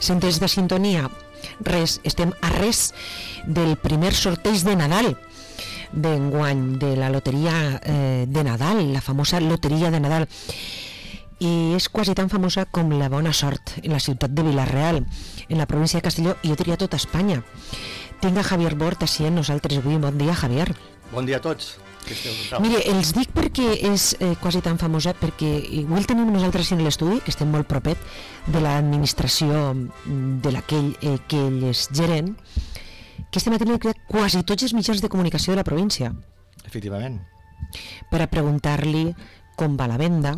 centres de sintonia, res, estem a res del primer sorteig de Nadal d'enguany, de la loteria de Nadal, la famosa loteria de Nadal, i és quasi tan famosa com la bona sort en la ciutat de Vila-real, en la província de Castelló, i jo diria tota Espanya. Tinc a Javier Bort així amb nosaltres avui. Bon dia, Javier. Bon dia a tots. Mire, els dic perquè és quasi tan famosa, perquè igual tenim nosaltres en l'estudi, que estem molt propet de l'administració de l'aquell que ell és gerent, que este matí han creat quasi tots els mitjans de comunicació de la província. Efectivament. Per a preguntar-li com va la venda,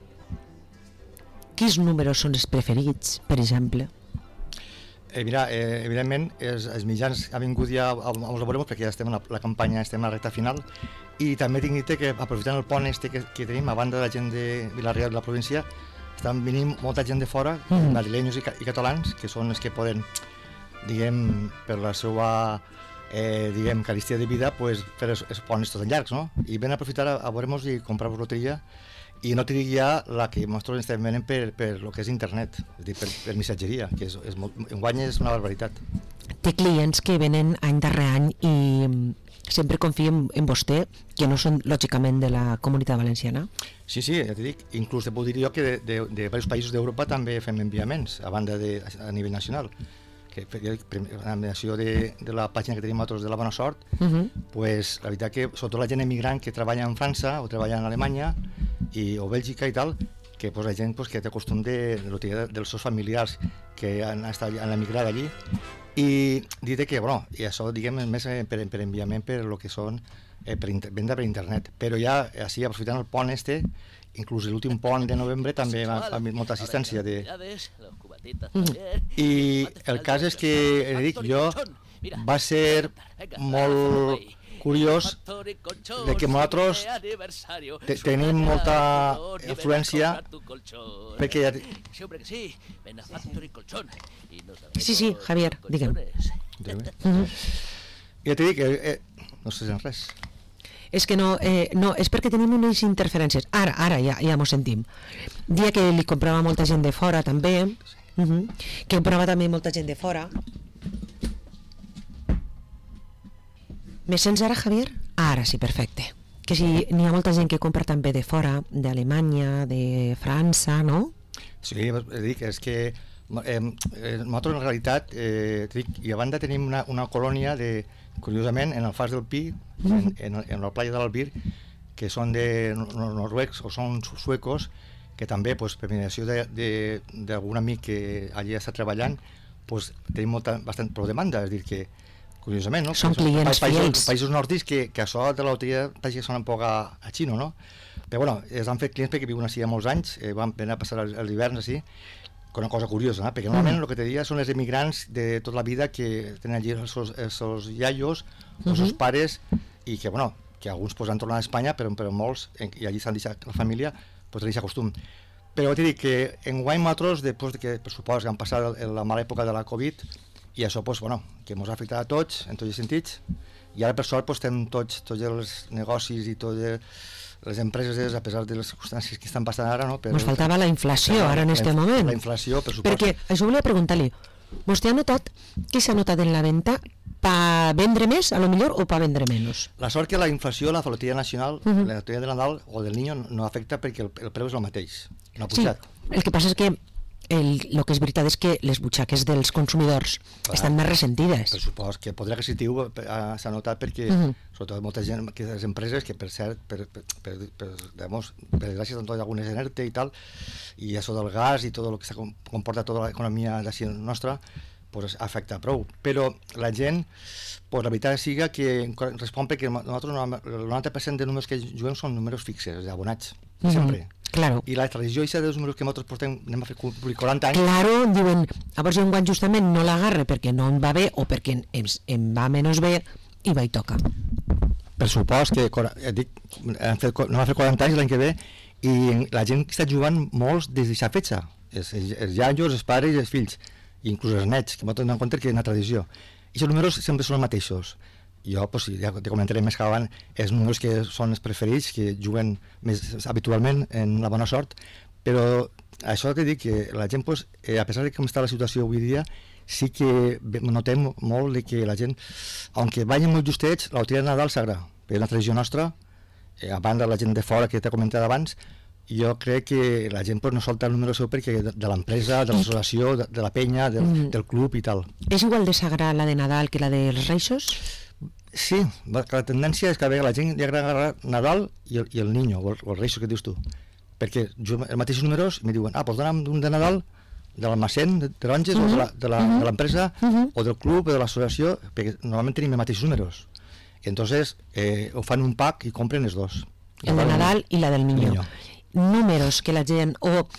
quins números són els preferits, per exemple. Mira, evidentment, els mitjans han vingut ja a veurem perquè ja estem en la campanya, estem a la recta final, i també tinc dit que aprofitant el pont que tenim, a banda de la gent de Vila-real de la província, estan venint molta gent de fora, madrilenyos i catalans, que són els que poden, diguem, per la seva caristia de vida, fer els ponts tots llargs, no? I ven a aprofitar a veure-nos i comprar-vos loteria, i no te dic ja la que nosaltres estem venent per el que és internet, és a dir, per missatgeria, que enguany és una barbaritat. Té clients que venen any darrere any i sempre confien en vostè, que no són lògicament de la Comunitat Valenciana? Sí, ja t'he dit, inclús te puc dir jo que de diversos països d'Europa també fem enviaments, a banda a nivell nacional. Que la mediació de la pàgina que tenim nosaltres de la bona sort, pues, la veritat que sobretot la gent emigrant que treballa en França o treballa en Alemanya o Bèlgica i tal, que pues, la gent pues, que té costum de loteria dels seus familiars que han emigrat allí, i dir que, bueno, i això diguem més per enviament per lo que són venda per internet, però ja així aprofitant el pont inclús l'últim pont de novembre també va haver molta assistència i el cas és que dic jo, va ser molt curiós de que nosaltres tenim molta influència perquè Sí, Javier, digue'm. Ja t'he dit que no sé res. És que no, és perquè tenim unes interferències. Ara ja m'ho sentim. Dia que li comprava molta gent de fora també, que comprava també molta gent de fora. Me sents ara, Javier? Ara sí, perfecte. Que si n'hi ha molta gent que compra també de fora, d'Alemanya, de França, no? Sí, dic, és que nosaltres en realitat, i a banda tenim una colònia curiosament, en el Fas del Pi, en la playa de l'Albir, que són de noruecs o són suecos, que també, per mediació d'algun amic que allí està treballant, tenim bastant prou demanda, és a dir, que curiosament, no? Són clients fiels. Països nòrdics que això de la loteria que són un poc a xino, no? Però bueno, els han fet clients perquè viuen així ha molts anys, van venir a passar els hiverns així, una cosa curiosa, perquè normalment el que te diria són els emigrants de tota la vida que tenen allí els seus iaios, els seus pares, i que, bueno, que alguns han tornat a Espanya, però molts, i allí s'han deixat la família, tenen aquest costum. Però t'he dit que enguany nosaltres, després que per supost que han passat la mala època de la Covid, i això, que ens ha afectat a tots, en tots els sentits, i ara per sort estem tots els negocis i totes les empreses, a pesar de les circumstàncies que estan passant ara, no? Ens faltava la inflació ara en aquest moment. La inflació, per supost. Perquè això volia preguntar-li, vostè ha notat què s'ha notat en la venda per vendre més, a lo millor, o per vendre menys? La sort que la inflació, la loteria nacional, la loteria de Nadal o del Niño no afecta perquè el preu és el mateix, no ha pujat. Sí, el que passa és que el que és veritat és que les butxaques dels consumidors estan més ressentides. Per supost que el poder adquisitiu s'ha notat perquè, sobretot molta gent, que les empreses, que per cert, per desgràcia, doncs, algunes en ERTE i tal, i això del gas i tot el que comporta tota l'economia nostra, afecta prou. Però la gent, la veritat siga que respon perquè nosaltres el 90% de números que juguem són números fixes, abonats, sempre. Claro. I la tradició dels números que nosaltres portem, anem a fer 40 anys... Claro, diuen, llavors jo enguany justament no l'agarre perquè no em va bé o perquè em va menys bé i va i toca. Per supost que no va fer 40 anys l'any que ve i la gent està jugant molts des d'aquesta fetge, els iaios, els pares i els fills, inclús els nets, que nosaltres anem en compte que és una tradició. I els números sempre són els mateixos. Jo, ja te comentaré més que abans, els números que són els preferits, que juguen més habitualment en la bona sort, Però això que dic, que la gent, pues, a pesar de com està la situació avui dia, sí que notem molt de que la gent, aunque vagin molt justets, la loteria de Nadal s'agrada. És una tradició nostra, a banda de la gent de fora que t'he comentat abans, jo crec que la gent pues, no solta el número seu perquè de l'empresa, de l'associació, de la penya, del club i tal. És igual de sagrada la de Nadal que la dels Reixos? Sí, la tendència és que a la gent li agrada Nadal i el Niño, o el Reixos que dius tu. Perquè jo els mateixos números me diuen, doncs dona'm un de Nadal de l'almacén de taronges o de l'empresa o del club o de l'associació, perquè normalment tenim els mateixos números. I entonces ho fan un pack i compren els dos. El de Nadal i la del Niño. Números que la gent...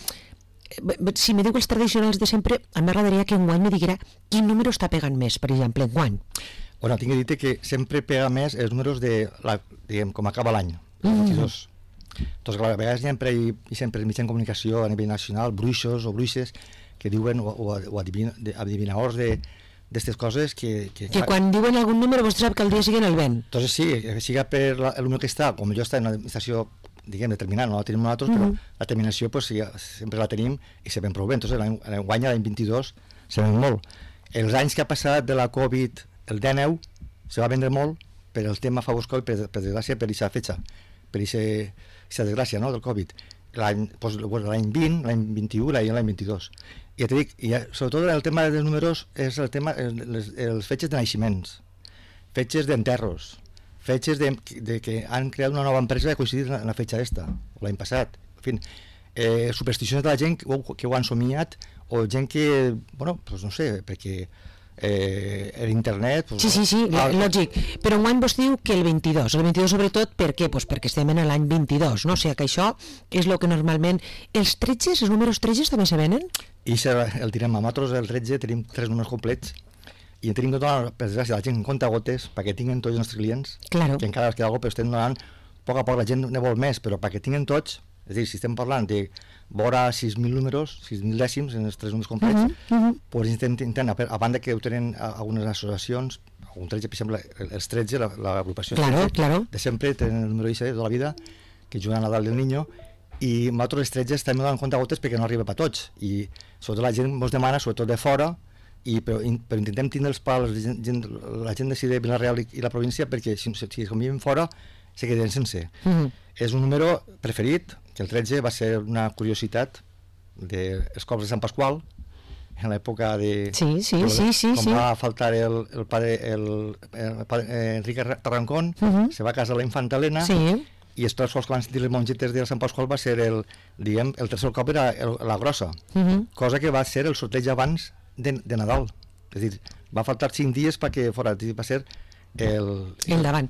Si me diu els tradicionals de sempre, a mi m'agradaria que enguany me diguera quin número està pegant més, per exemple, enguany. Bueno, tinc que dir que sempre pega més els números de, diguem, com acaba l'any, el 22. Doncs a vegades sempre hi els mitjans de comunicació a nivell nacional, bruixos o bruixes, que diuen, o adivinadors d'aquestes coses que quan diuen algun número vostè sap que el dia següent el ven. Entonces sí, siga per el número que està, com jo està en una administració, diguem, determinada, no la tenim nosaltres, però la terminació pues, sí, sempre la tenim i sabem prou bé. Entonces l'any 22 sabem molt. Els anys que ha passat de la Covid, el 19, se va vendre molt per el tema Fabusco i per desgràcia per aquesta fetxa, per aquesta desgràcia, no, del Covid. L'any 20, l'any 21 i l'any 22. I ja t'he dit, sobretot el tema dels números és el tema, els fetges de naixements, fetges d'enterros, fetges de que han creat una nova empresa que ha coincidit en la fetxa l'any passat. En fi, supersticions de la gent que ho han somiat o gent que, bueno, doncs no sé, perquè l'internet... Sí, lògic. Però enguany vos diu que el 22 sobretot, per què? Pues perquè estem en l'any 22, no? O sigui que això és el que normalment... Els 13, els números 13 també se venen? I el direm, a nosaltres el 13 tenim 3 números complets i en tenim tota, per desgràcia, la gent compta gotes perquè tinguin tots els nostres clients, claro. Que encara els queda alguna cosa, però estem donant a poc la gent ne vol més, però perquè tinguin tots, és a dir, si estem parlant de vora 6.000 números, 6.000 dècims en els 3 números complets, doncs intentem, a banda que ho tenen algunes associacions, un 13, per exemple, els 13, l'agrupació de sempre tenen el número de la vida, que juguen a Nadal del Niño, i nosaltres els 13 estem donant compte gotes perquè no arriba per tots, i sobretot la gent ens demana, sobretot de fora, però intentem tindre els pals, la gent de Vila-real i la província, perquè si convivim fora, se queden sense. És un número preferit, que el 13 va ser una curiositat dels cops de Sant Pasqual, en l'època de... Sí. Com va faltar el padre Enrique Tarrancón, se va casar la infanta Helena, i els tres sols que van sentir les mongetes de Sant Pasqual va ser el tercer cop era la grossa, cosa que va ser el sorteig abans de Nadal. És a dir, va faltar 5 dies perquè va ser el davant.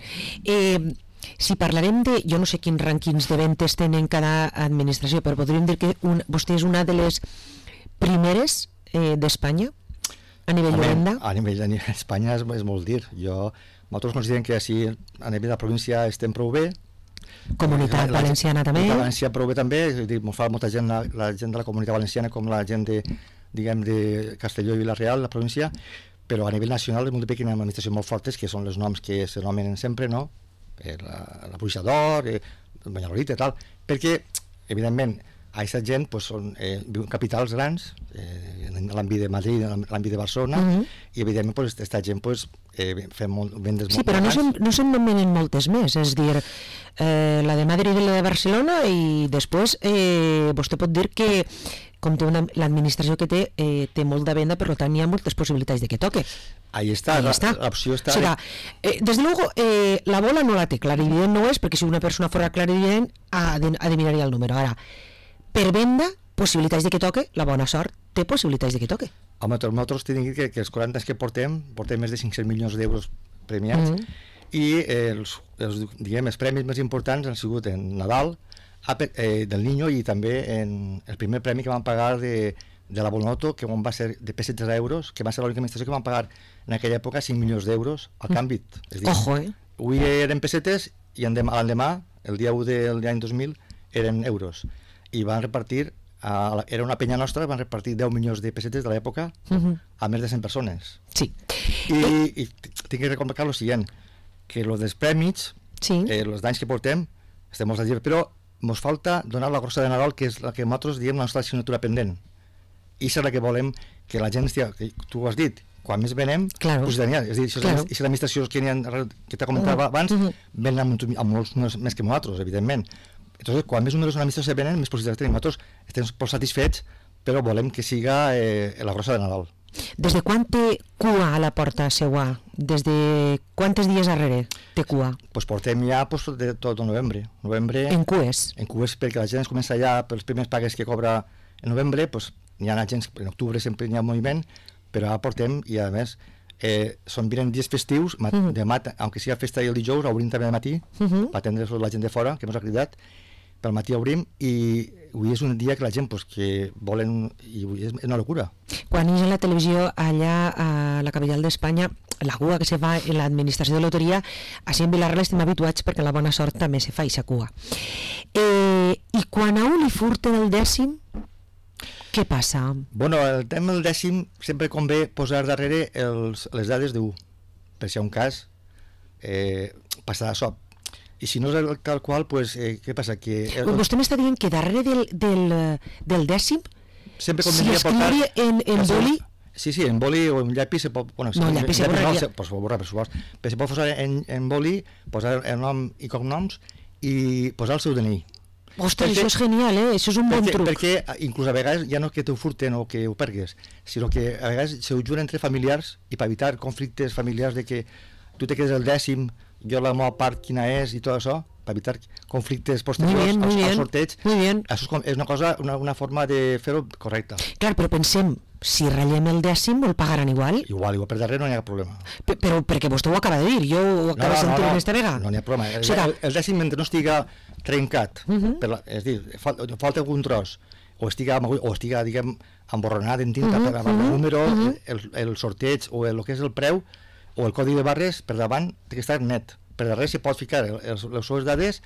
Si parlarem de, jo no sé quins rànquings de ventes tenen cada administració, però podríem dir que vostè és una de les primeres d'Espanya a nivell de venda? A nivell d'Espanya és molt dir. Nosaltres considerem que així a nivell de la província estem prou bé. Comunitat valenciana també? La València prou bé també, ens fa molta gent, la gent de la comunitat valenciana com la gent de Castelló i Vila-real, la província, però a nivell nacional és molt bé que hi ha administracions molt fortes, que són els noms que se nomenen sempre, no? La Bruixa d'Or, el Valladolid i tal, perquè, evidentment, aquesta gent viuen capitals grans, en l'àmbit de Madrid, en l'àmbit de Barcelona, i evidentment aquesta gent fem vendes molt... Sí, però no se'n nomenen moltes més, és dir, la de Madrid i la de Barcelona, i després vostè pot dir que com té l'administració que té molt de venda, per tant hi ha moltes possibilitats de que toque. Ahí està, l'opció està... O sigui, des de luego, la bola no la té, clarivident no és, perquè si una persona fora clarivident adivinaria el número. Ara, per venda, possibilitats de que toque, la bona sort té possibilitats de que toque. Home, nosaltres tenim que els 40 anys que portem més de 500 milions d'euros premiats, i els premis més importants han sigut en Nadal, del Niño, i també en el primer premi que van pagar de la Bolonoto, que va ser de pessetes a euros, que va ser l'única administració que van pagar en aquella època 5 milions d'euros al canvi. Ojo, Avui eren pessetes i l'endemà, el dia 1 de l'any 2000, eren euros. I van repartir, era una penya nostra, van repartir 10 milions de pessetes de l'època a més de 100 persones. Sí. I tinc que remarcar el següent, que els dels prèmits, els d'anys que portem, estem molts a dir, però ens falta donar la grossa de Nadal, que és la que nosaltres diem la nostra assignatura pendent. I és la que volem que la gent estigui, que tu ho has dit, quan més venem, claro. Pues és a dir, si les administracions que t'ha comentat abans, venen amb molts més que nosaltres, evidentment. Entonces, quan més números d'administració venen, més possibilitats tenim. Nosaltres estem prou satisfets, però volem que siga la grossa de Nadal. Des de quan té cua a la porta seua? Des de quantes dies darrere té cua? Pues portem ja de tot el novembre. En cues? En cues, perquè la gent es comença ja per les primeres pagues que cobra en novembre, pues hi ha gent, en octubre sempre hi ha moviment, però ara portem, i a més, vienen dies festius, demà, aunque sigui festa i el dijous, obrim també de matí, per atendre la gent de fora, que ens ha cridat, pel matí obrim, i avui és un dia que la gent pues, que volen, i avui és una locura. Quan és a la televisió allà a la capital d'Espanya, la cua que se fa en l'administració de loteria, així en Vilarreal estem habituats perquè la bona sort també se fa aquesta cua. I quan a un li furten el 10, què passa? Bueno, el tema del 10 sempre convé posar darrere les dades d'1, per si hi ha un cas, passarà això. I si no és el tal qual, pues, què passa? Vostè m'està dient que darrere del 10 sempre si escriure en boli... Sí, en boli o en llapis se pot... Bueno, no, llapis se borra. Pues borrar, per supost. Però se pot posar en boli, posar el nom i cognoms i posar el seu DNI. Ostres, això és genial, això és un bon truc. Perquè inclús a vegades ja no que t'ho furten o que ho pergues, sinó que a vegades se ho juren entre familiars i per evitar conflictes familiars de que tu te quedes el 10, jo la meva part quina és i tot això, per evitar conflictes posteriors al sorteig. Això és una cosa, una forma de fer-ho correcta. Clar, però pensem, si ratllem el 10 el pagaran igual? Igual, per darrere no hi ha problema. Però perquè vostè ho acaba de dir, jo ho acabo de sentir aquesta vegada. No hi ha problema. El 10 mentre no estiga trencat, és a dir, falta algun tros, o estiga, diguem, emborronat en tinta per davant el número, el sorteig o el que és el preu, o el codi de barres, per davant té que estar net. Per darrere se pot ficar les seves dades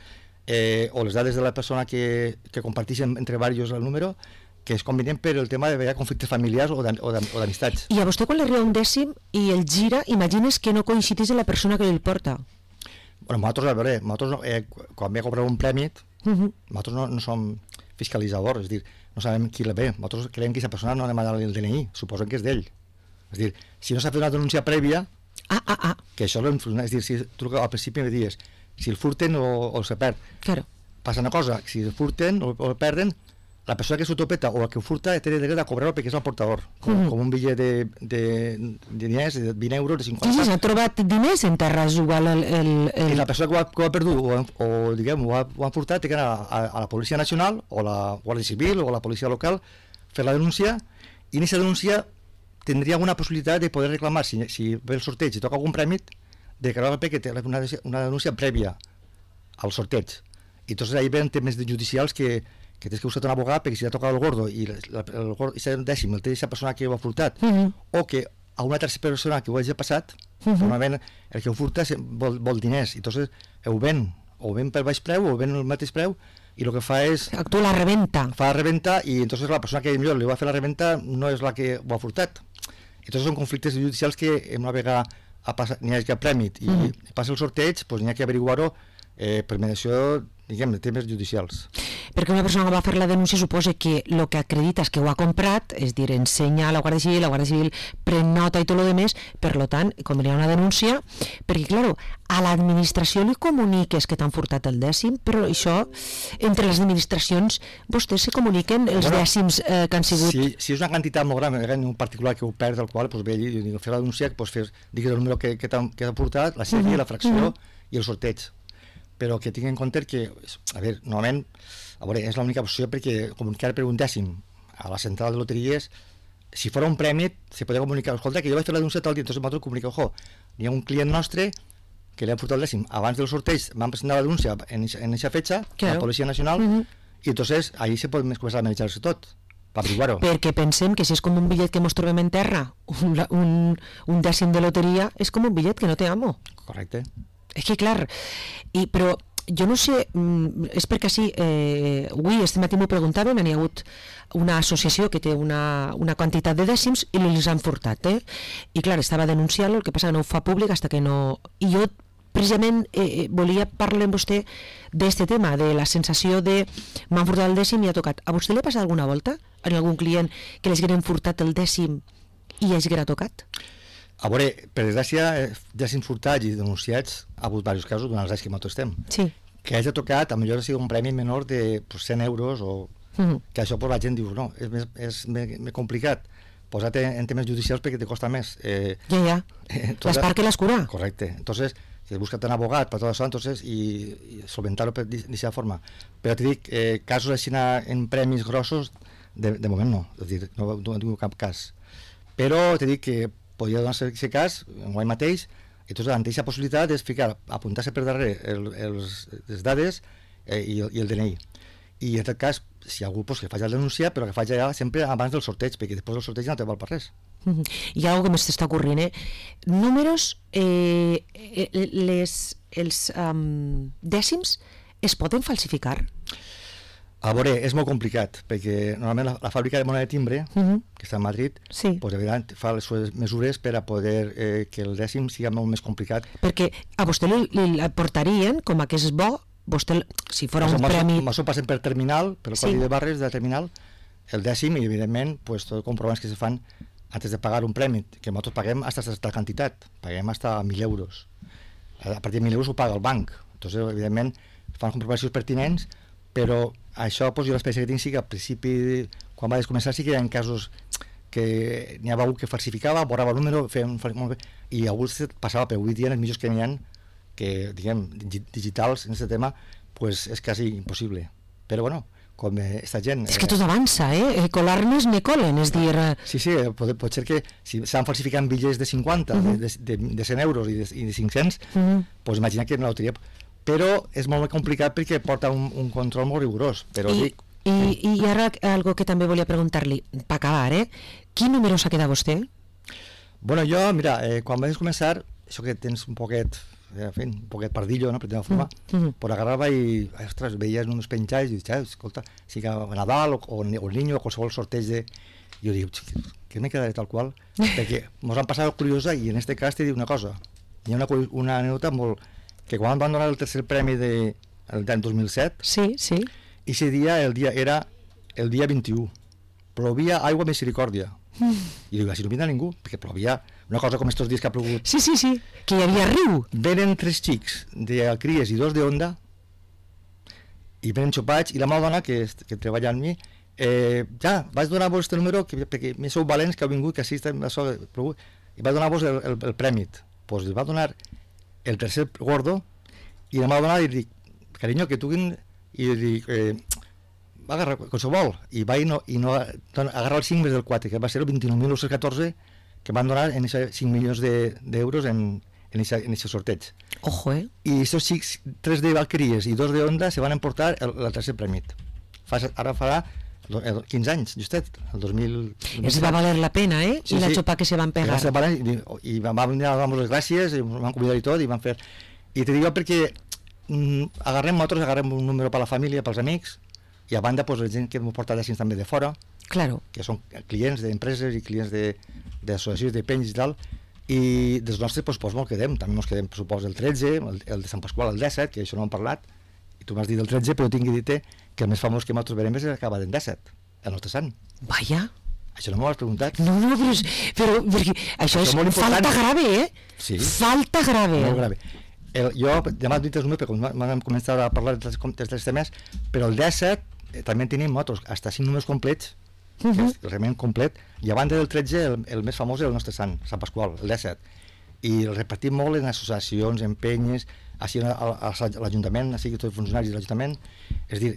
o les dades de la persona que comparteixen entre diversos el número, que és convenient per el tema de conflictes familiars o d'amistats. I a vostè quan li arriba un 10 i el gira, imagines que no coincidís amb la persona que li el porta? Bueno, nosaltres, a veure, quan ve a cobrar un premi, nosaltres no som fiscalitzadors, és a dir, no sabem qui el ve. Nosaltres creiem que aquesta persona no ha demanat el DNI, suposem que és d'ell. És a dir, si no s'ha fet una denúncia prèvia, que això és dir, si tu al principi me dius, si el furten o se perd. Claro. Passa una cosa, si el furten o el perden, la persona que s'autopeta o la que ho furta té dret a cobrar-ho perquè és el portador, com un bitllet de diners, de 20 euros, de 50. Sí, s'ha trobat diners en terra, és igual I la persona que ho ha perdut o diguem, ho ha furtat té que anar a la Policia Nacional o la Guàrdia Civil o la policia local, fer la denúncia, i en aquesta denúncia tindria alguna possibilitat de poder reclamar, si ve el sorteig i toca algun premi, de que que té una denúncia prèvia al sorteig. I entonces ahí ven temes judicials que tens que usar un abogat, perquè si ha tocat el gordo i el dècim el té aquesta persona que ho ha furtat, o que a una tercera persona que ho hagi passat, normalment el que ho furta vol diners, i entonces ho ven per baix preu o ven el mateix preu, i el que fa és... Actua la reventa. Fa la reventa, i entonces la persona que millor li va fer la reventa no és la que ho ha furtat. Entonces són conflictes judicials que una vegada n'hi ha que prèmit i passa el sorteig, doncs n'hi ha que averiguar-ho per mediació, diguem, de temes judicials. Perquè una persona que va fer la denúncia suposa que el que acredita és que ho ha comprat, és dir, ensenya a la Guàrdia Civil pren nota i tot el demés, per tant, convenia una denúncia, perquè, clar, a l'administració li comuniques que t'han furtat el 10, però això, entre les administracions, vostès se comuniquen els dècims que han sigut... Si és una quantitat molt gran, un particular que ho perd, el qual, doncs ve allí, fer la denúncia, digues el número que t'ha portat, la sèrie, la fracció i el sorteig. Però que tinguin en compte que, a veure, normalment, és l'única opció perquè comunicar per un 10 a la central de loteries, si fos un premi, se podria comunicar, escolta, que jo vaig fer la denúncia tal dia, entonces nosaltres comuniquem, hi ha un client nostre que li ha furtat el 10 abans del sorteig, van presentar la denúncia en aquesta fetge, a la Policia Nacional, i entonces ahí se pot començar a manejar-se tot, per averiguar-ho. Perquè pensem que si és com un bitllet que ens trobem en terra, un 10 de loteria, és com un bitllet que no té amo. Correcte. És que, clar, però jo no sé, és perquè sí, avui, este matí m'ho preguntaven, hi ha hagut una associació que té una quantitat de dècims i els han furtat, i clar, estava denunciant-lo, el que passa que no ho fa públic fins que no... I jo precisament volia parlar amb vostè d'este tema, de la sensació de m'han furtat el dècim i ha tocat. A vostè li ha passat alguna volta en algun client que li hagin furtat el dècim i hagi tocat? A veure, per desgràcia, dècims furtats i denunciats ha hagut diversos casos durant els anys que nosaltres estem. Sí. Que hagi tocat, a millor ha sigut un premi menor de 100 euros o... que això la gent diu, no, és més complicat posar en temes judicials perquè te costa més. Ja. L'espart que l'escura. Correcte. Entonces, que busca't un abogat per tot això, entonces, i solventar-ho d'aquesta forma. Però te dic, casos així en premis grossos, de moment no. És dir, no tinc cap cas. Però te dic que podria donar-se aquest cas, enguany mateix, i tota la mateixa possibilitat és apuntar-se per darrere les dades i el DNI. I en aquest cas, si hi ha algú que faci la denúncia, però que faci ja sempre abans del sorteig, perquè després del sorteig no te val per res. Hi ha alguna cosa que m'està ocorrint, Números, els dècims es poden falsificar? A veure, és molt complicat, perquè normalment la fàbrica de moneda de timbre, que està a Madrid, pues, evident, fa les seves mesures per a poder que el dècim sigui molt més complicat. Perquè a vostè li aportarien, com a que és bo, vostè, si fos un premi... Això passen per terminal, per el codi de barres de terminal, el dècim, i evidentment, pues, tots els comprovants que se fan antes de pagar un premi, que nosaltres paguem fins a certa quantitat, paguem fins a 1.000 euros. A partir de 1.000 euros ho paga el banc. Entonces, evidentment, fan comprovacions pertinents, però això, pues, jo l'experiència que tinc sí que al principi, quan va començar, sí que hi ha casos que n'hi havia algú que falsificava, borrava el número, i algú passava, però avui dia els millors que n'hi ha, que, diguem, digitals en aquest tema, pues és quasi impossible. Però, bueno, com esta gent... És que tot avança, colar-nos ne colen, és dir... Sí, pot ser que si s'han falsificat bitllets de 50, de 100 euros i de 500, pues imagina que en la loteria... Però és molt complicat perquè porta un control molt rigorós, però dic... I ara, algo que també volia preguntar-li, per acabar, quin número s'ha quedat vostè? Bueno, jo, mira, quan vaig començar, això que tens un poquet pardillo, no?, per dir-ho forma, pues agarrava i, ostres, veies uns penjats i dius, escolta, si que Nadal o el Niño o qualsevol sorteig de... I jo dic, que me quedaré tal qual? Perquè mos han passat curiosa i en este cas te dic una cosa. Hi ha una anècdota molt... que quan van donar el tercer premi l'any 2007, i ese dia, era el dia 21, plovia aigua misericòrdia. I dic, si no vindrà ningú, perquè plovia una cosa com estos dies que ha plogut. Sí, que hi havia riu. Venen 3 xics de Cries i 2 de Onda, i venen xopats, i la meva dona, que treballa amb mi, ja, vaig donar-vos este número, perquè més sou valents que heu vingut, que així estem a sobre, i vaig donar-vos el premi. Pues li va donar el tercer gordo, i la meva dona li dic, carinyo, que tu... I li dic, va agarrar qualsevol, i va no agarrar el 5 més del 4, que va ser el 29.914 que van donar en 5 milions d'euros en aquest sorteig. Ojo, I aquests 3 de Valqueries i 2 de Onda se van emportar el tercer premi. Ara farà 15 anys, justet, el 2000... Es va valer la pena, Sí, I la xopa que se van pegar. I van donar les gràcies, i van convidar i tot, i van fer... I te dic perquè agarrem un número per la família, pels amics, i a banda, pues, la gent que m'ho porta dècims també de fora, que són clients d'empreses i clients d'associacions de penys i tal, i dels nostres, pues molt quedem. També ens quedem, suposo, el 13, el de Sant Pasqual, el 17, que això no hem parlat, i tu m'has dit el 13, però tinc que dir-te que el més famós que nosaltres verem és acaba del 17, el nostre sant. Vaja. Això no m'ho has preguntat. No, però això és falta grave, Sí. Falta grave. Molt grave. Jo ja m'ha dit els números, perquè vam començar a parlar dels temes, però el 17 també tenim nosaltres, fins 5 números complets, que és realment complet, i a banda del 13 el més famós és el nostre sant, Sant Pasqual, el 17. I el repartim molt en associacions, en penyes, així a l'Ajuntament, així que tots els funcionaris de l'Ajuntament, és a dir,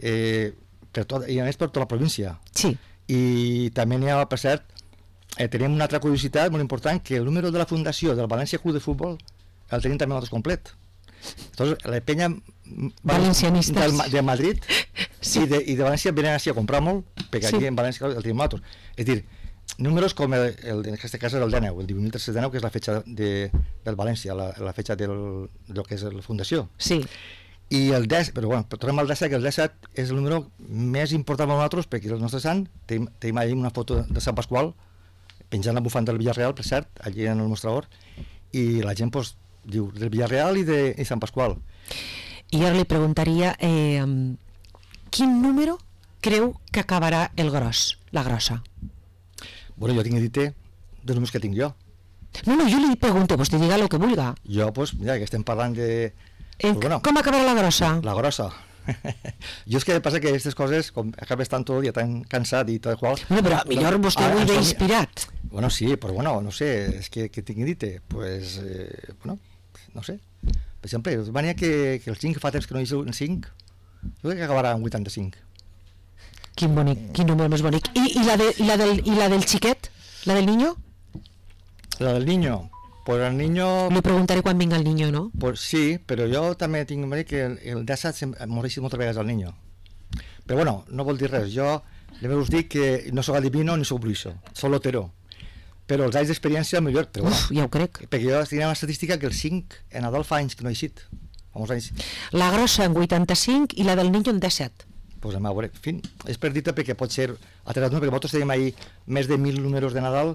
i a més per tota la província. Sí. I també n'hi ha, per cert, tenim una altra curiositat molt important, que el número de la fundació del València Club de Futbol el tenim també nosaltres complet. Entonces, la penya valencianistes de Madrid i de València venen així a comprar molt, perquè aquí en València el tenim nosaltres. És dir, números com en aquest cas és el 19, el 18.319, que és la fetxa del València, la fetxa del que és la fundació. Sí. I el 10, però bueno, tornem al 17, que el 17 és el número més important per nosaltres, perquè el nostre sant, tenim allà una foto de Sant Pasqual, penjant la bufanda del Villarreal, per cert, allí en el mostrador, i la gent, pues, diu, del Villarreal i de Sant Pasqual. I ara li preguntaria quin número creu que acabarà el gros, la grossa? Bueno, jo tinc dit dels números que tinc jo. No, jo li pregunto, vostè diga el que vulga. Jo, doncs, mira, que estem parlant de... Com acabarà la grossa? La grossa. Jo és que passa que aquestes coses, com acabes tant tot el dia tan cansat i tot qual... Bueno, però millor vostè ho ve inspirat. Bueno, sí, però bueno, no sé, és que tinc dit, pues, bueno, no sé. Per exemple, mania que el 5 fa temps que no hi és un 5, jo crec que acabarà en 85. Quin bonic, quin número més bonic. I la del xiquet? La del niño? La del niño, pues el niño... Li preguntaré quan vinga el niño, no? Pues sí, però jo també tinc que el 17 moreix moltes vegades el niño. Però bueno, no vol dir res. Jo també us dic que no soc adivino ni soc bruixo, soc lotero. Però els anys d'experiència millor, però bueno. Uf, ja ho crec. Perquè jo tinc una estadística que el 5 en Nadal fa anys que no ha eixit. Fa molts anys. La grossa en 85 i la del niño en 17. Pues a veure, en fi, és per dir-te perquè pot ser altres números, perquè nosaltres tenim ahir més de 1.000 números de Nadal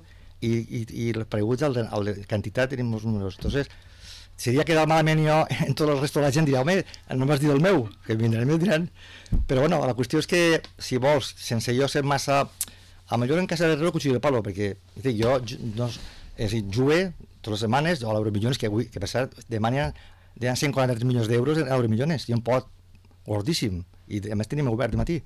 i els preguts a la quantitat tenim molts números. Entonces, seria quedar malament jo en tot el resto de la gent dirà, home, no m'has dit el meu, que vindran i me'l diran. Però bueno, la qüestió és que, si vols, sense jo ser massa... A millor en casa de Herrero cuchillo de palo, perquè jo no, jugué totes les setmanes a l'Euromillones, que per cert demana 143 milions d'euros en Euromillones, i un pot gordíssim, i a més tenim obert de matí.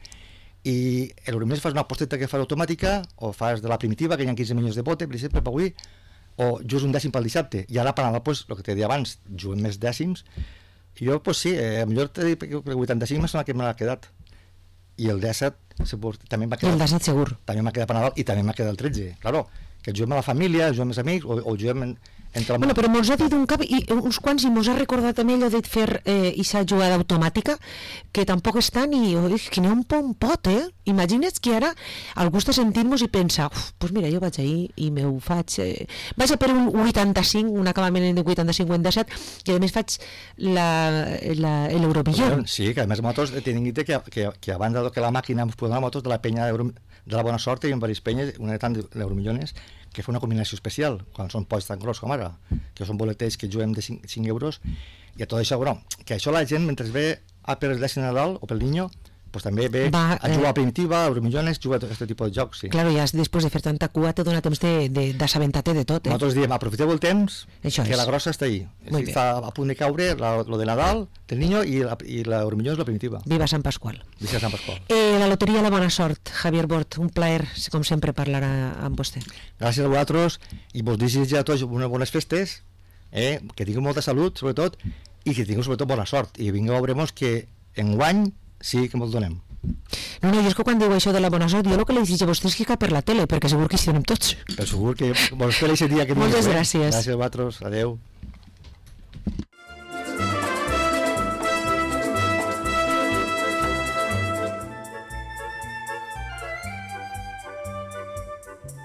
I l'Euromillones fas una aposteta que fas automàtica, o fas de la primitiva, que hi ha 15 milions de bote, per exemple, per avui, o jugues un dècim pel dissabte, i ara per Nadal, pues, el que t'he dit abans, juguem més dècims, i jo, pues sí, millor t'he dit que el 85 m'ha que me l'ha quedat. I el 17 també m'ha quedat... El 17 segur. També m'ha quedat per Nadal i també m'ha quedat el 13. Claro, que juguem a la família, juguem amb els amics o juguem entre la... Bueno, però mos ha dit un cap i uns quants i mos ha recordat també allò de fer aquesta jugada automàtica que tampoc és tant i que n'hi ha un pot, Imagina't que ara algú està sentint-nos i pensa, pues mira, jo vaig ahir i m'ho faig... Vaig a per un 85, un acabament de 85-87 i a més faig l'Eurovisió. Sí, que a més nosaltres tenim dit que abans que la màquina ens posava nosaltres de la penya de la Bona Sort i en diverses penyes, una de tant d'Euromillones, que fa una combinació especial, quan són pots tan gros com ara, que són boletets que juguem de 5 euros, i a tot això, bueno, que això la gent, mentre ve a per el dècim Nadal o pel Niño, pues també ve a jugar a primitiva, a Euromillones, juga a aquest tipus de jocs, sí. Claro, ja després de fer tanta cua te dona temps d'assabentar-te de tot, Nosaltres diem, aprofiteu el temps, això que la grossa està ahí. Està a punt de caure lo de Nadal, del Niño, i l'Euromillones la primitiva. Viva Sant Pasqual. Viva Sant Pasqual. La loteria La Bona Sort, Javier Bort, un plaer, com sempre, parlar amb vostè. Gràcies a vosaltres, i vos desitjo a tots unes bones festes, que tingueu molta salut, sobretot, i que tingueu sobretot bona sort, i vingueu a veure que enguany sí que me'l donem. No, jo és que quan diu això de la bona sort, jo el que li dic a vostè és que cap per la tele, perquè segur que hi estem tots. Però segur que vos fer aquest dia que... Moltes gràcies. Gràcies a vosaltres, adeu.